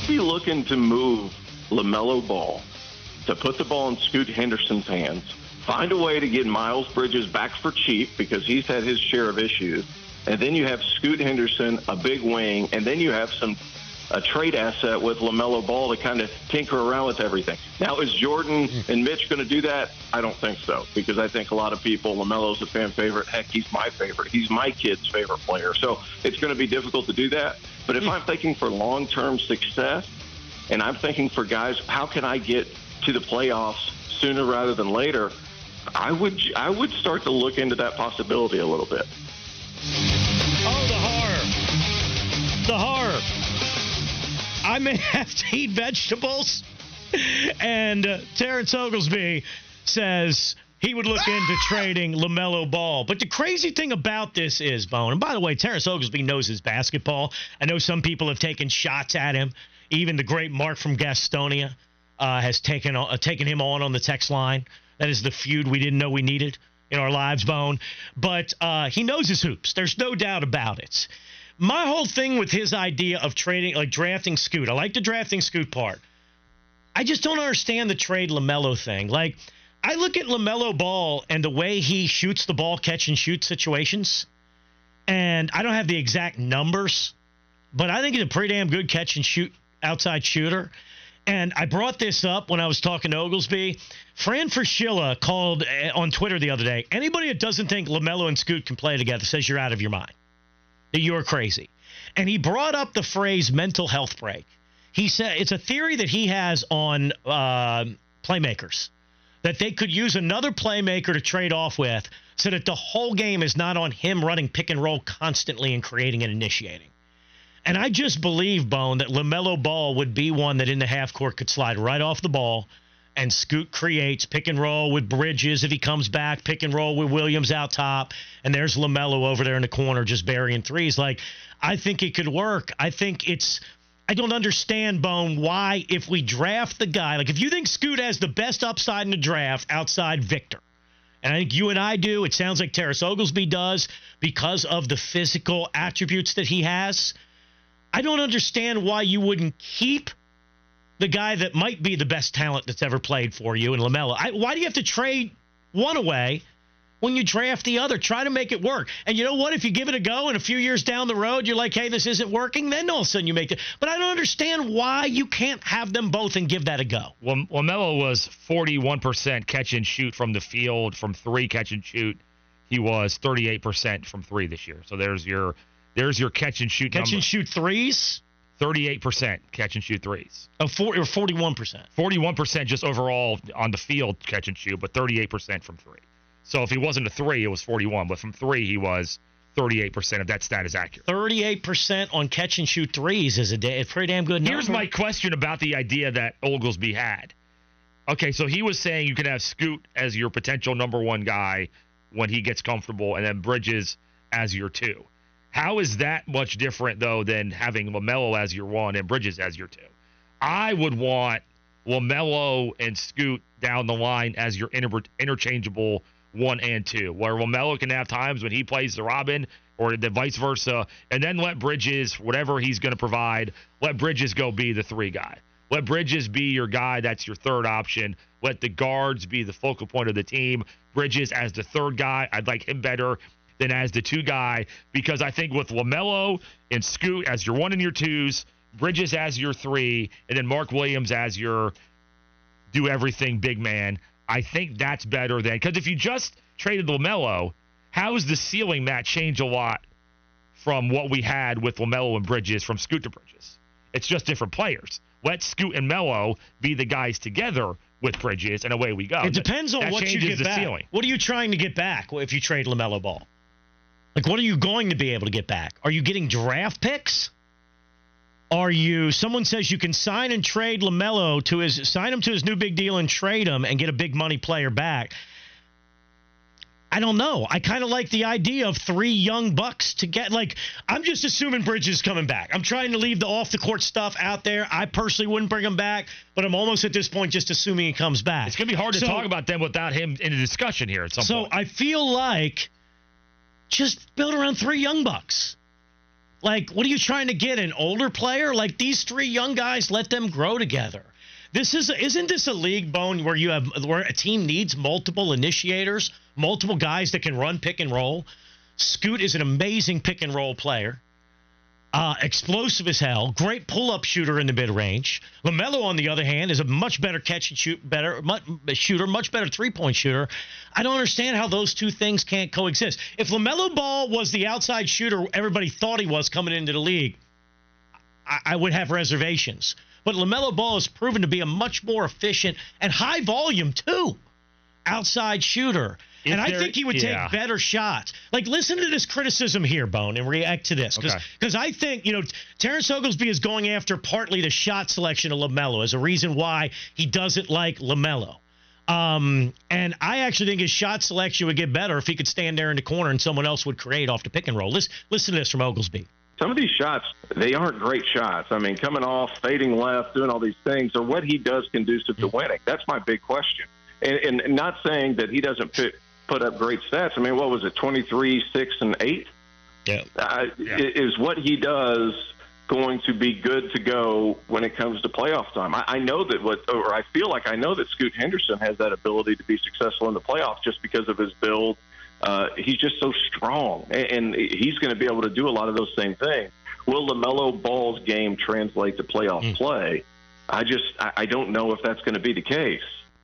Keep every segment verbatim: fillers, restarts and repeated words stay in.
I'd be looking to move LaMelo Ball, to put the ball in Scoot Henderson's hands, find a way to get Miles Bridges back for cheap because he's had his share of issues, and then you have Scoot Henderson, a big wing, and then you have some a trade asset with LaMelo Ball to kind of tinker around with everything. Now, is Jordan and Mitch going to do that? I don't think so, because I think a lot of people, LaMelo's a fan favorite. Heck, he's my favorite. He's my kid's favorite player. So it's going to be difficult to do that. But if I'm thinking for long-term success, and I'm thinking for guys, how can I get to the playoffs sooner rather than later, I would I would start to look into that possibility a little bit. Oh, the horror. The horror. I may have to eat vegetables. And uh, Terrence Oglesby says he would look into trading LaMelo Ball. But the crazy thing about this is, Bone, and by the way, Terrence Oglesby knows his basketball. I know some people have taken shots at him. Even the great Mark from Gastonia uh, has taken uh, taken him on on the text line. That is the feud we didn't know we needed in our lives, Bone. But uh, he knows his hoops. There's no doubt about it. My whole thing with his idea of trading, like drafting Scoot, I like the drafting Scoot part. I just don't understand the trade LaMelo thing. Like, I look at LaMelo Ball and the way he shoots the ball, catch and shoot situations, and I don't have the exact numbers, but I think he's a pretty damn good catch and shoot outside shooter. And I brought this up when I was talking to Oglesby. Fran Fraschilla called on Twitter the other day. Anybody that doesn't think LaMelo and Scoot can play together says you're out of your mind, that you're crazy. And he brought up the phrase mental health break. He said it's a theory that he has on uh, playmakers, that they could use another playmaker to trade off with so that the whole game is not on him running pick and roll constantly and creating and initiating. And I just believe, Bone, that LaMelo Ball would be one that in the half court could slide right off the ball, and Scoot creates pick and roll with Bridges if he comes back, pick and roll with Williams out top, and there's LaMelo over there in the corner just burying threes. Like, I think it could work. I think it's – I don't understand, Bone, why if we draft the guy – like if you think Scoot has the best upside in the draft outside Victor, and I think you and I do, it sounds like Terrence Oglesby does because of the physical attributes that he has – I don't understand why you wouldn't keep the guy that might be the best talent that's ever played for you in LaMelo. I, why do you have to trade one away when you draft the other? Try to make it work. And you know what? If you give it a go and a few years down the road, you're like, hey, this isn't working, then all of a sudden you make it. But I don't understand why you can't have them both and give that a go. Well, LaMelo was forty-one percent catch and shoot from the field, from three catch and shoot. He was thirty-eight percent from three this year. So there's your – There's your catch and shoot Catch number. and shoot threes? thirty-eight percent catch and shoot threes. Oh, four, or forty-one percent. forty-one percent just overall on the field catch and shoot, but thirty-eight percent from three. So if he wasn't a three, it was forty-one. But from three, he was thirty-eight percent if that stat is accurate. thirty-eight percent on catch and shoot threes is a, da- a pretty damn good number. Here's my question about the idea that Oglesby had. Okay, so he was saying you can have Scoot as your potential number one guy when he gets comfortable, and then Bridges as your two. How is that much different, though, than having LaMelo as your one and Bridges as your two? I would want LaMelo and Scoot down the line as your inter- interchangeable one and two, where LaMelo can have times when he plays the Robin or the vice versa, and then let Bridges, whatever he's going to provide, let Bridges go be the three guy. Let Bridges be your guy. That's your third option. Let the guards be the focal point of the team. Bridges as the third guy. I'd like him better than as the two guy, because I think with LaMelo and Scoot as your one and your twos, Bridges as your three, and then Mark Williams as your do everything big man, I think that's better than, because if you just traded LaMelo, how is the ceiling that change a lot from what we had with LaMelo and Bridges from Scoot to Bridges? It's just different players. Let Scoot and Melo be the guys together with Bridges, and away we go. It depends on that what you get the back. Ceiling. What are you trying to get back if you trade LaMelo Ball? Like, what are you going to be able to get back? Are you getting draft picks? Are you, someone says you can sign and trade LaMelo to his, sign him to his new big deal and trade him and get a big money player back. I don't know. I kind of like the idea of three young bucks to get, like, I'm just assuming Bridges is coming back. I'm trying to leave the off-the-court stuff out there. I personally wouldn't bring him back, but I'm almost at this point just assuming he comes back. It's going to be hard to so, talk about them without him in a discussion here at some so point. So I feel like just build around three young bucks. Like, what are you trying to get, an older player? Like, these three young guys, let them grow together. This is a, isn't this a league, Bone, where you have where a team needs multiple initiators, multiple guys that can run pick and roll? Scoot is an amazing pick and roll player. Uh, explosive as hell, great pull-up shooter in the mid-range. LaMelo, on the other hand, is a much better catch and shoot, better much, shooter, much better three-point shooter. I don't understand how those two things can't coexist. If LaMelo Ball was the outside shooter everybody thought he was coming into the league, I, I would have reservations. But LaMelo Ball has proven to be a much more efficient and high-volume, too, outside shooter. If and I think he would take yeah. better shots. Like, listen to this criticism here, Bone, and react to this. Because okay. I think, you know, Terrence Oglesby is going after partly the shot selection of LaMelo as a reason why he doesn't like LaMelo. Um, and I actually think his shot selection would get better if he could stand there in the corner and someone else would create off the pick and roll. Listen, listen to this from Oglesby. Some of these shots, they aren't great shots. I mean, coming off, fading left, doing all these things, are what he does conducive to winning. That's my big question. And, and not saying that he doesn't fit – put up great stats. I mean, what was it, twenty-three, six, and eight? Yeah. Uh, yeah. Is what he does going to be good to go when it comes to playoff time? I, I know that what, or I feel like I know that Scoot Henderson has that ability to be successful in the playoffs just because of his build. Uh, he's just so strong, and, and he's going to be able to do a lot of those same things. Will LaMelo Ball's game translate to playoff mm. play? I just, I, I don't know if that's going to be the case.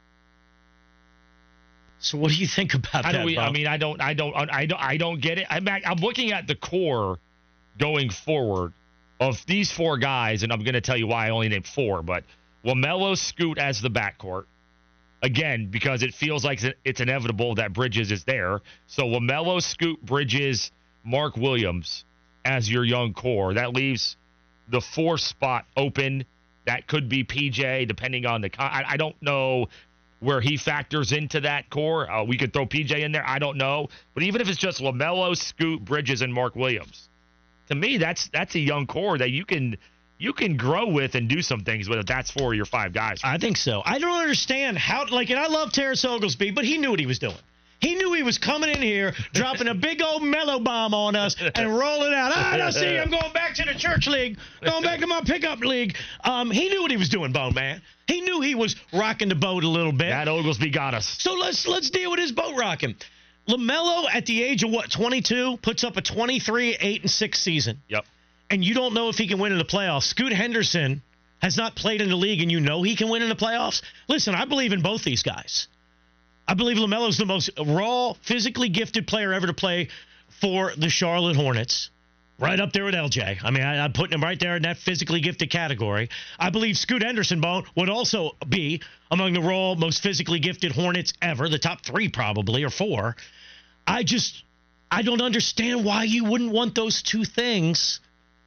So what do you think about I that? Don't, Bob? I mean, I don't, I don't, I don't, I don't get it. I'm, I'm looking at the core going forward of these four guys, and I'm going to tell you why I only named four. But LaMelo, Scoot as the backcourt, again, because it feels like it's inevitable that Bridges is there. So LaMelo, Scoot, Bridges, Mark Williams as your young core. That leaves the four spot open. That could be P J, depending on the. I, I don't know where he factors into that core. Uh, we could throw P J in there. I don't know. But even if it's just LaMelo, Scoot, Bridges, and Mark Williams, to me, that's that's a young core that you can you can grow with and do some things with if that's four of your five guys. I think so. I don't understand how, like, and I love Terrence Oglesby, but he knew what he was doing. He knew he was coming in here, dropping a big old mellow bomb on us and rolling out. Ah, now see, I'm going back to the church league, going back to my pickup league. Um, he knew what he was doing, Bone Man. He knew he was rocking the boat a little bit. That Oglesby got us. So let's let's deal with his boat rocking. LaMelo, at the age of what, twenty-two, puts up a twenty-three, eight, and six season. Yep. And you don't know if he can win in the playoffs. Scoot Henderson has not played in the league, and you know he can win in the playoffs. Listen, I believe in both these guys. I believe LaMelo's the most raw, physically gifted player ever to play for the Charlotte Hornets. Right up there with L J. I mean, I, I'm putting him right there in that physically gifted category. I believe Scoot Henderson, Bone, would also be among the raw, most physically gifted Hornets ever, the top three probably, or four. I just, I don't understand why you wouldn't want those two things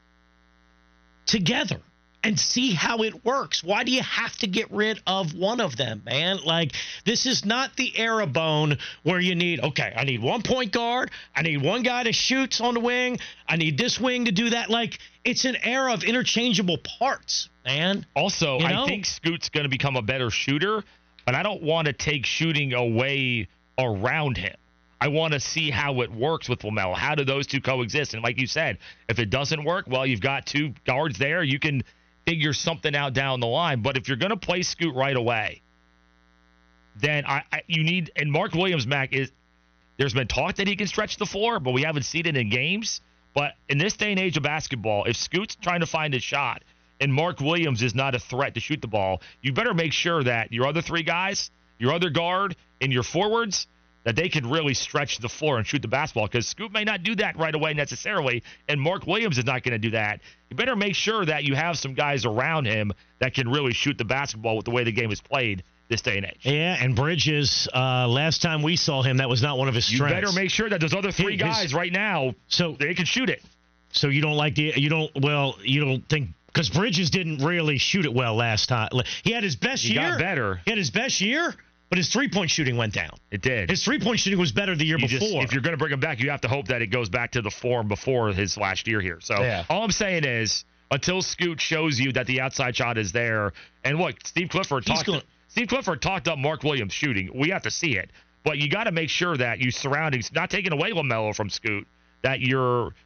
together and see how it works. Why do you have to get rid of one of them, man? Like, this is not the era, Bone, where you need, okay, I need one point guard. I need one guy that shoots on the wing. I need this wing to do that. Like, it's an era of interchangeable parts, man. Also, you know? I think Scoot's going to become a better shooter, but I don't want to take shooting away around him. I want to see how it works with LaMelo. How do those two coexist? And like you said, if it doesn't work, well, you've got two guards there. You can figure something out down the line. But if you're going to play Scoot right away, then I, I you need – and Mark Williams, Mac, is there's been talk that he can stretch the floor, but we haven't seen it in games. But in this day and age of basketball, if Scoot's trying to find a shot and Mark Williams is not a threat to shoot the ball, you better make sure that your other three guys, your other guard, and your forwards – that they can really stretch the floor and shoot the basketball, because Scoot may not do that right away necessarily, and Mark Williams is not going to do that. You better make sure that you have some guys around him that can really shoot the basketball with the way the game is played this day and age. Yeah, and Bridges, uh, last time we saw him, that was not one of his strengths. You better make sure that those other three his, guys right now, so they can shoot it. So you don't like the, you don't, well, you don't think, because Bridges didn't really shoot it well last time. He had his best he year. He got better. He had his best year. But his three-point shooting went down. It did. His three-point shooting was better the year you before. Just, if you're going to bring him back, you have to hope that it goes back to the form before his last year here. So yeah. all I'm saying is, until Scoot shows you that the outside shot is there, and look, Steve Clifford talked gonna, Steve Clifford talked up Mark Williams shooting. We have to see it. But you got to make sure that you surroundings, not taking away LaMelo from Scoot, that you're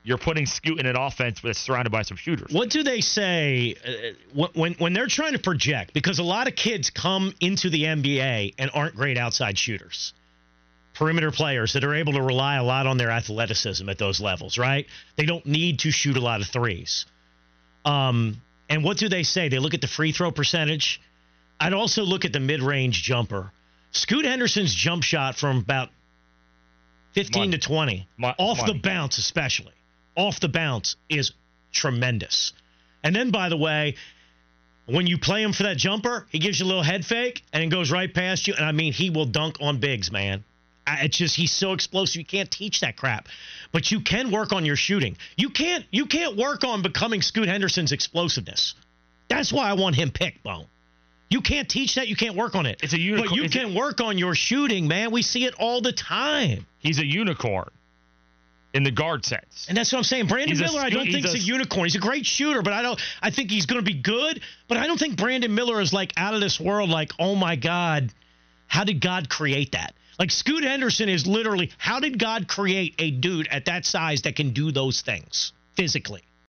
you're putting Scoot in an offense that's surrounded by some shooters. What do they say uh, when when they're trying to project? Because a lot of kids come into the N B A and aren't great outside shooters. Perimeter players that are able to rely a lot on their athleticism at those levels, right? They don't need to shoot a lot of threes. Um, and what do they say? They look at the free throw percentage. I'd also look at the mid-range jumper. Scoot Henderson's jump shot from about fifteen Money. to twenty, Mo- off money. the bounce especially, off the bounce is tremendous. And then, by the way, when you play him for that jumper, he gives you a little head fake and it goes right past you. And, I mean, he will dunk on bigs, man. I- It's just he's so explosive. You can't teach that crap. But you can work on your shooting. You can't you can't work on becoming Scoot Henderson's explosiveness. That's why I want him picked, Bone. You can't teach that. You can't work on it. It's a unicorn. But you It's can a- work on your shooting, man. We see it all the time. He's a unicorn in the guard sense. And that's what I'm saying. Brandon He's a Miller, I sco- don't he's think is a- a unicorn. He's a great shooter, but I don't. I think he's going to be good. But I don't think Brandon Miller is like out of this world. Like, oh my God, how did God create that? Like Scoot Henderson is literally, how did God create a dude at that size that can do those things physically?